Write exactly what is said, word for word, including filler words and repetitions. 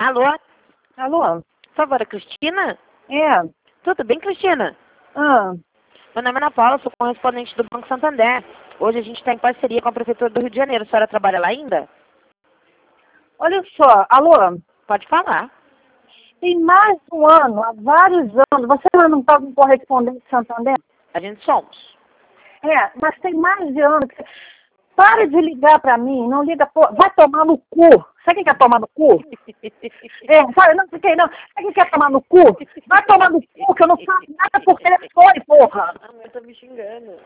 Alô? Alô? Por favor, a Cristina? É. Tudo bem, Cristina? Ah, Meu nome é Ana Paula, sou correspondente do Banco Santander. Hoje a gente está em parceria com a Prefeitura do Rio de Janeiro. A senhora trabalha lá ainda? olha só, alô? Pode falar. Tem mais de um ano, há vários anos, você não está com correspondente de Santander? A gente somos. É, mas tem mais de anos. que- Para de ligar para mim, não liga, pô, vai tomar no cu. Sabe quem quer tomar no cu? É, sabe, não sei quem não. Sabe quem quer tomar no cu? Vai tomar no cu, que eu não faço nada por telefone, porra. A mãe tá me xingando.